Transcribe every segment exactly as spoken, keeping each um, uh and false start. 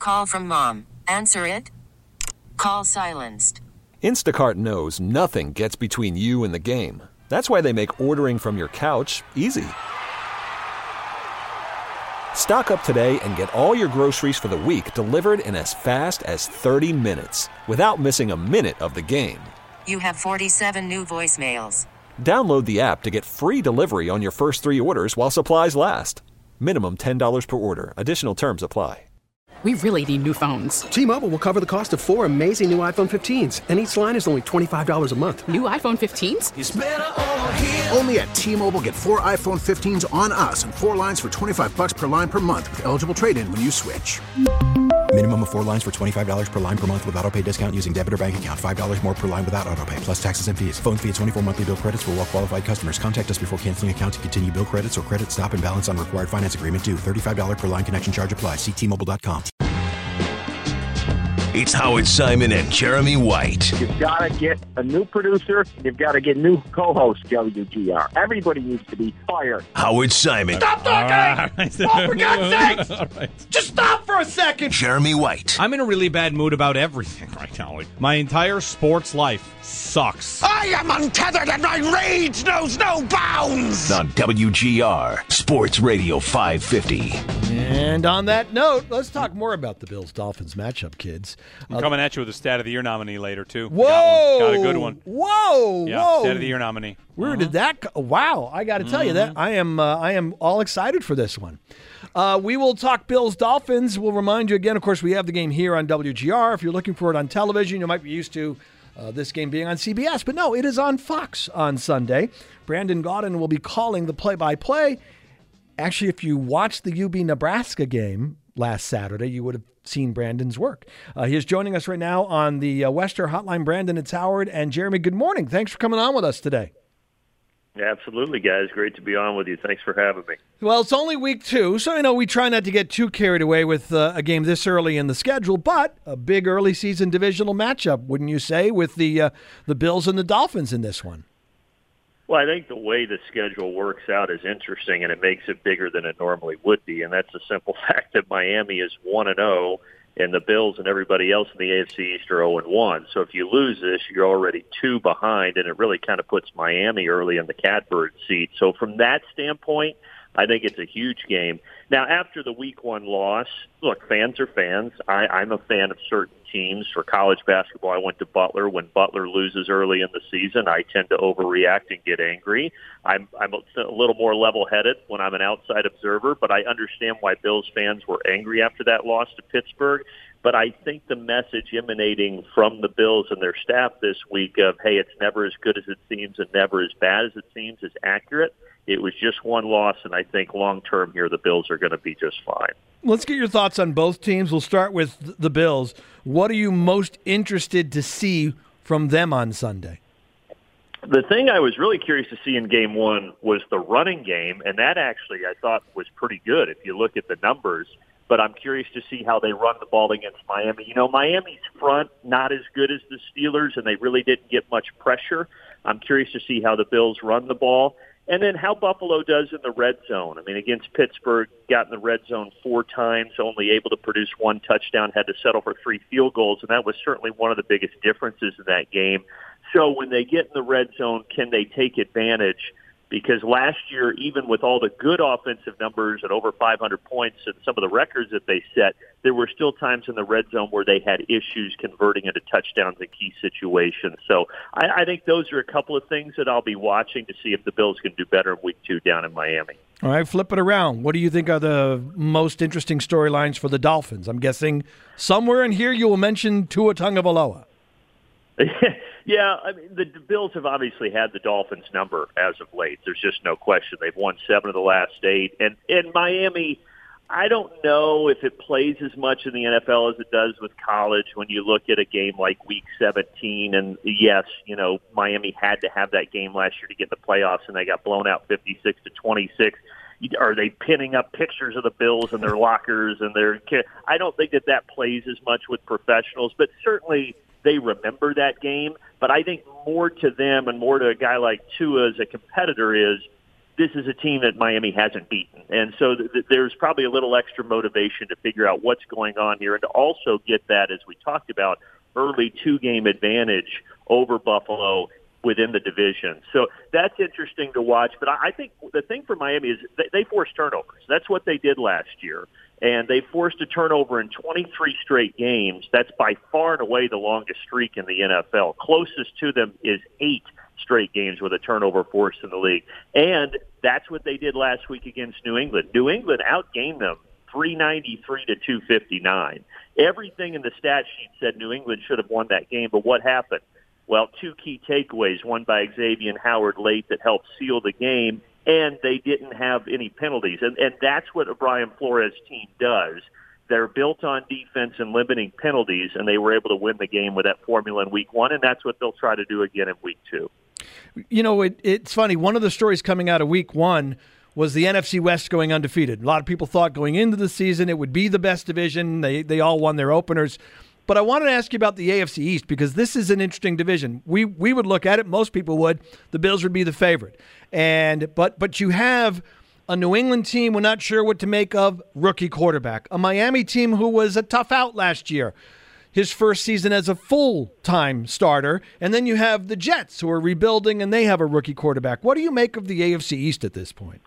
Call from mom. Answer it. Call silenced. Instacart knows nothing gets between you and the game. That's why they make ordering from your couch easy. Stock up today and get all your groceries for the week delivered in as fast as thirty minutes without missing a minute of the game. You have forty-seven new voicemails. Download the app to get free delivery on your first three orders while supplies last. Minimum ten dollars per order. Additional terms apply. We really need new phones. T-Mobile will cover the cost of four amazing new iPhone fifteens, and each line is only twenty-five dollars a month. New iPhone fifteens? It's better over here. Only at T-Mobile, get four iPhone fifteens on us and four lines for twenty-five bucks per line per month with eligible trade-in when you switch. Minimum of four lines for twenty-five dollars per line per month with autopay discount using debit or bank account. five dollars more per line without autopay, plus taxes and fees. Phone fee at twenty-four monthly bill credits for well-qualified customers. Contact us before canceling account to continue bill credits or credit stop and balance on required finance agreement due. thirty-five dollars per line connection charge applies. See T Mobile dot com. It's Howard Simon and Jeremy White. You've got to get a new producer. You've got to get new co-host, W G R. Everybody needs to be fired. Howard Simon. Stop talking! Right. Oh, for God's sakes! Right. Just stop for a second! Jeremy White. I'm in a really bad mood about everything right now. My entire sports life sucks. I am untethered and my rage knows no bounds! On W G R, Sports Radio five fifty. And on that note, let's talk more about the Bills-Dolphins matchup, kids. I'm uh, coming at you with a Stat of the Year nominee later, too. Whoa! Got, Got a good one. Whoa! Yeah, whoa! Stat of the Year nominee. Where uh-huh. did that go? Wow, I got to tell mm-hmm. you that. I am uh, I am all excited for this one. Uh, we will talk Bills-Dolphins. We'll remind you again, of course, we have the game here on W G R. If you're looking for it on television, you might be used to uh, this game being on C B S. But no, it is on Fox on Sunday. Brandon Gaudin will be calling the play-by-play. Actually, if you watched the U B Nebraska game last Saturday, you would have seen Brandon's work. Uh, he is joining us right now on the uh, Wester Hotline. Brandon, it's Howard and Jeremy. Good morning. Thanks for coming on with us today. Absolutely, guys. Great to be on with you. Thanks for having me. Well, it's only week two, so you know we try not to get too carried away with uh, a game this early in the schedule, but a big early season divisional matchup, wouldn't you say, with the uh, the Bills and the Dolphins in this one? Well, I think the way the schedule works out is interesting, and it makes it bigger than it normally would be, and that's the simple fact that Miami is one and oh, and the Bills and everybody else in the A F C East are oh and one. So if you lose this, you're already two behind, and it really kind of puts Miami early in the catbird seat. So from that standpoint, I think it's a huge game. Now, after the week one loss, look, fans are fans. I, I'm a fan of certain teams. For college basketball, I went to Butler. When Butler loses early in the season, I tend to overreact and get angry. I'm, I'm a little more level-headed when I'm an outside observer, but I understand why Bills fans were angry after that loss to Pittsburgh. But I think the message emanating from the Bills and their staff this week of, hey, it's never as good as it seems and never as bad as it seems is accurate. It was just one loss, and I think long-term here the Bills are going to be just fine. Let's get your thoughts on both teams. We'll start with the Bills. What are you most interested to see from them on Sunday? The thing I was really curious to see in game one was the running game, and that actually I thought was pretty good if you look at the numbers. But I'm curious to see how they run the ball against Miami. You know, Miami's front not as good as the Steelers, and they really didn't get much pressure. I'm curious to see how the Bills run the ball. And then how Buffalo does in the red zone. I mean, against Pittsburgh, got in the red zone four times, only able to produce one touchdown, had to settle for three field goals, and that was certainly one of the biggest differences in that game. So when they get in the red zone, can they take advantage? Because last year, even with all the good offensive numbers and over five hundred points and some of the records that they set, there were still times in the red zone where they had issues converting into touchdowns in key situations. So I, I think those are a couple of things that I'll be watching to see if the Bills can do better in week two down in Miami. All right, flip it around. What do you think are the most interesting storylines for the Dolphins? I'm guessing somewhere in here you will mention Tua Tagovailoa. Yeah, I mean, the Bills have obviously had the Dolphins' number as of late. There's just no question. They've won seven of the last eight. And in Miami, I don't know if it plays as much in the N F L as it does with college when you look at a game like Week seventeen. And, yes, you know, Miami had to have that game last year to get in the playoffs, and they got blown out fifty-six to twenty-six. Are they pinning up pictures of the Bills in their lockers? And their I don't think that that plays as much with professionals, but certainly – they remember that game, but I think more to them and more to a guy like Tua as a competitor is this is a team that Miami hasn't beaten. And so th- th- there's probably a little extra motivation to figure out what's going on here and to also get that, as we talked about, early two-game advantage over Buffalo within the division. So that's interesting to watch. But I, I think the thing for Miami is they, they force turnovers. That's what they did last year. And they forced a turnover in twenty-three straight games. That's by far and away the longest streak in the N F L. Closest to them is eight straight games with a turnover forced in the league. And that's what they did last week against New England. New England outgained them three ninety-three to two fifty-nine. Everything in the stat sheet said New England should have won that game, but what happened? Well, two key takeaways, one by Xavier Howard late that helped seal the game, and they didn't have any penalties. And, and that's what a Brian Flores team does. They're built on defense and limiting penalties, and they were able to win the game with that formula in week one, and that's what they'll try to do again in week two. You know, it, it's funny. One of the stories coming out of week one was the N F C West going undefeated. A lot of people thought going into the season it would be the best division. They they all won their openers. But I wanted to ask you about the A F C East because this is an interesting division. We we would look at it, most people would, the Bills would be the favorite. And but but you have a New England team we're not sure what to make of, rookie quarterback. A Miami team who was a tough out last year, his first season as a full-time starter. And then you have the Jets who are rebuilding and they have a rookie quarterback. What do you make of the A F C East at this point?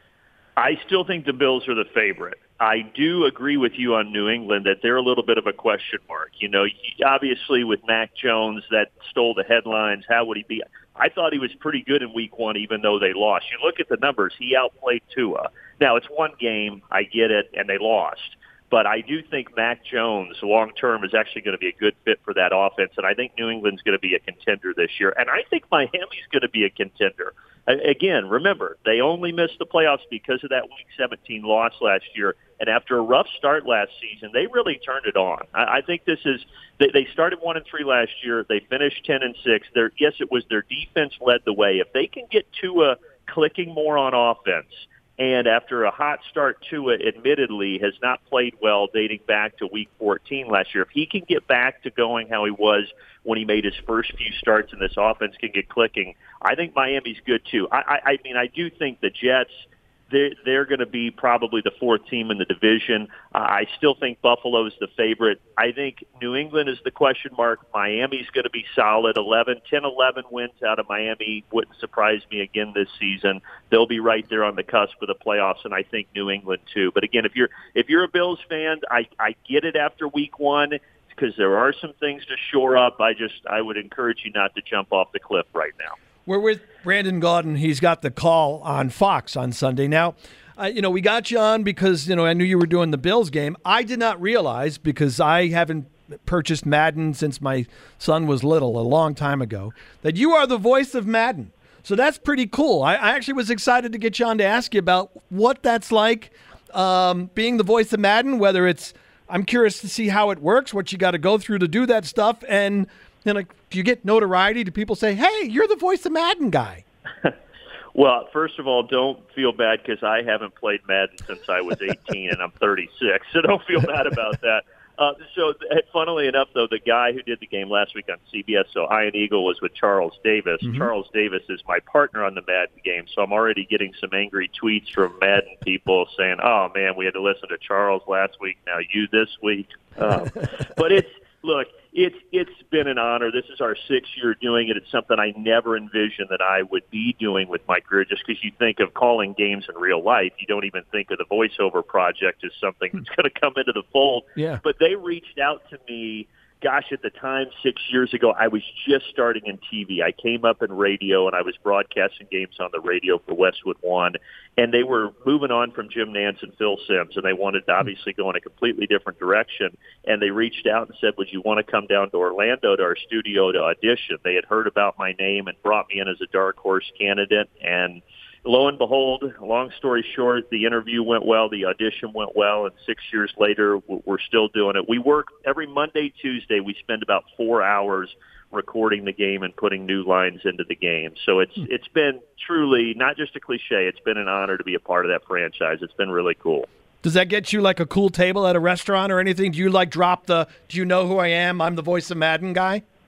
I still think the Bills are the favorite. I do agree with you on New England that they're a little bit of a question mark. You know, obviously with Mac Jones, that stole the headlines. How would he be? I thought he was pretty good in week one, even though they lost. You look at the numbers, he outplayed Tua. Now, it's one game, I get it, and they lost. But I do think Mac Jones, long-term, is actually going to be a good fit for that offense, and I think New England's going to be a contender this year. And I think Miami's going to be a contender. Again, remember, they only missed the playoffs because of that Week seventeen loss last year, and after a rough start last season, they really turned it on. I think this is they, they started one and three last year. They finished ten and six. Their, yes, it was their defense led the way. If they can get Tua clicking more on offense, and after a hot start, Tua admittedly has not played well dating back to Week fourteen last year. If he can get back to going how he was when he made his first few starts and this offense can get clicking, I think Miami's good too. I, I, I mean, I do think the Jets, they're, they're going to be probably the fourth team in the division. Uh, I still think Buffalo's the favorite. I think New England is the question mark. Miami's going to be solid. eleven, ten, eleven wins out of Miami wouldn't surprise me again this season. They'll be right there on the cusp of the playoffs, and I think New England too. But again, if you're if you're a Bills fan, I, I get it after week one because there are some things to shore up. I just I would encourage you not to jump off the cliff right now. We're with Brandon Gaudin. He's got the call on Fox on Sunday. Now, uh, you know, we got you on because, you know, I knew you were doing the Bills game. I did not realize, because I haven't purchased Madden since my son was little, a long time ago, that you are the voice of Madden. So that's pretty cool. I, I actually was excited to get you on to ask you about what that's like, um, being the voice of Madden, whether it's, I'm curious to see how it works, what you got to go through to do that stuff, and you know, do you get notoriety? Do people say, hey, you're the voice of Madden guy? Well, first of all, don't feel bad because I haven't played Madden since I was eighteen and I'm thirty-six, so don't feel bad about that. Uh, so, funnily enough, though, the guy who did the game last week on C B S, so Iron Eagle, was with Charles Davis. Mm-hmm. Charles Davis is my partner on the Madden game, so I'm already getting some angry tweets from Madden people saying, oh, man, we had to listen to Charles last week, now you this week. Um, but it's, look, it's it's been an honor. This is our sixth year doing it. It's something I never envisioned that I would be doing with my career, just because you think of calling games in real life. You don't even think of the voiceover project as something that's going to come into the fold. Yeah. But they reached out to me, gosh, at the time, six years ago, I was just starting in T V. I came up in radio, and I was broadcasting games on the radio for Westwood One. And they were moving on from Jim Nantz and Phil Simms, and they wanted to obviously go in a completely different direction. And they reached out and said, would you want to come down to Orlando to our studio to audition? They had heard about my name and brought me in as a dark horse candidate. And lo and behold, long story short, the interview went well, the audition went well, and six years later, we're still doing it. We work every Monday, Tuesday. We spend about four hours recording the game and putting new lines into the game. So it's it's been truly, not just a cliche, it's been an honor to be a part of that franchise. It's been really cool. Does that get you like a cool table at a restaurant or anything? Do you like drop the, do you know who I am? I'm the voice of Madden guy?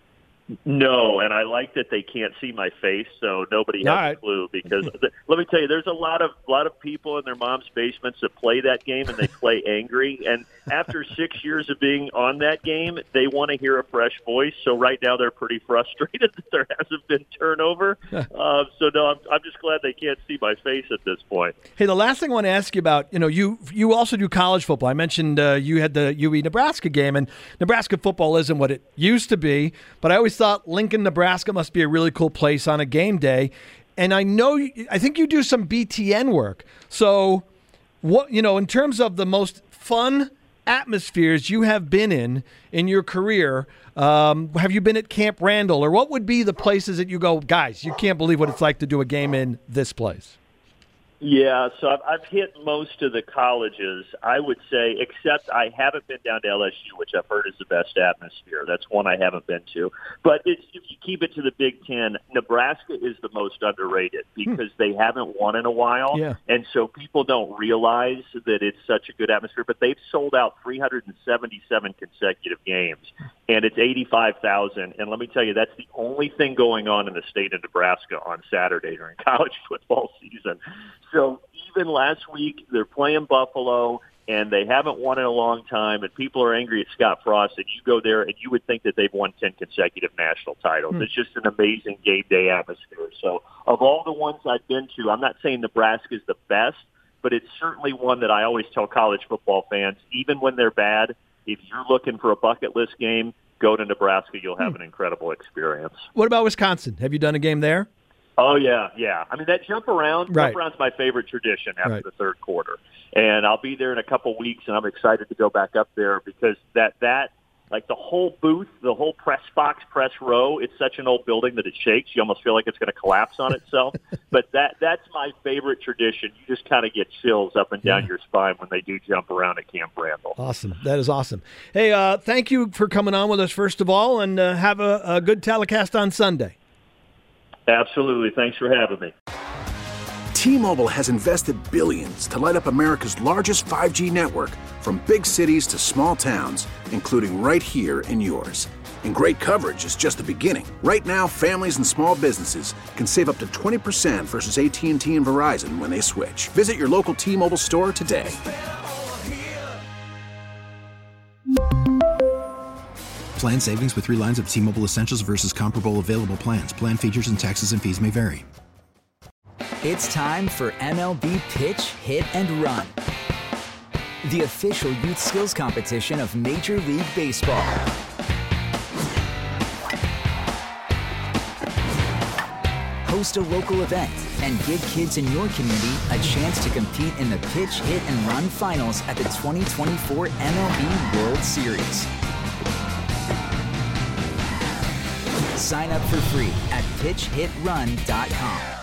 No, and I like that they can't see my face, so nobody has right. a clue. Because th- let me tell you, there's a lot of lot of people in their mom's basements that play that game, and they play angry. And after six years of being on that game, they want to hear a fresh voice. So right now, they're pretty frustrated that there hasn't been turnover. uh, so no, I'm, I'm just glad they can't see my face at this point. Hey, the last thing I want to ask you about, you know, you you also do college football. I mentioned uh, you had the U E Nebraska game, and Nebraska football isn't what it used to be, but I always thought Lincoln, Nebraska must be a really cool place on a game day. And I know, I think you do some B T N work. So, what you know, in terms of the most fun atmospheres you have been in in your career, um, have you been at Camp Randall? Or what would be the places that you go, guys, you can't believe what it's like to do a game in this place? Yeah, so I've, I've hit most of the colleges, I would say, except I haven't been down to L S U, which I've heard is the best atmosphere. That's one I haven't been to. But it's, if you keep it to the Big Ten, Nebraska is the most underrated because hmm. they haven't won in a while. Yeah. And so people don't realize that it's such a good atmosphere. But they've sold out three hundred seventy-seven consecutive games, and it's eighty-five thousand. And let me tell you, that's the only thing going on in the state of Nebraska on Saturday during college football season. So even last week, they're playing Buffalo, and they haven't won in a long time, and people are angry at Scott Frost, and you go there, and you would think that they've won ten consecutive national titles. Hmm. It's just an amazing game day atmosphere. So of all the ones I've been to, I'm not saying Nebraska is the best, but it's certainly one that I always tell college football fans, even when they're bad, if you're looking for a bucket list game, go to Nebraska. You'll have hmm. an incredible experience. What about Wisconsin? Have you done a game there? Oh, yeah, yeah. I mean, that jump around, right. jump around's my favorite tradition after right. the third quarter. And I'll be there in a couple weeks, and I'm excited to go back up there because that, that like the whole booth, the whole press box, press row, it's such an old building that it shakes. You almost feel like it's going to collapse on itself. But that that's my favorite tradition. You just kind of get chills up and down yeah. your spine when they do jump around at Camp Randall. Awesome. That is awesome. Hey, uh, thank you for coming on with us, first of all, and uh, have a, a good telecast on Sunday. Absolutely. Thanks for having me. T-Mobile has invested billions to light up America's largest five G network, from big cities to small towns, including right here in yours. And great coverage is just the beginning. Right now, families and small businesses can save up to twenty percent versus A T and T and Verizon when they switch. Visit your local T-Mobile store today. Plan savings with three lines of T-Mobile Essentials versus comparable available plans. Plan features and taxes and fees may vary. It's time for M L B Pitch, Hit, and Run, the official youth skills competition of Major League Baseball. Host a local event and give kids in your community a chance to compete in the Pitch, Hit, and Run finals at the twenty twenty-four M L B World Series. Sign up for free at pitch hit run dot com.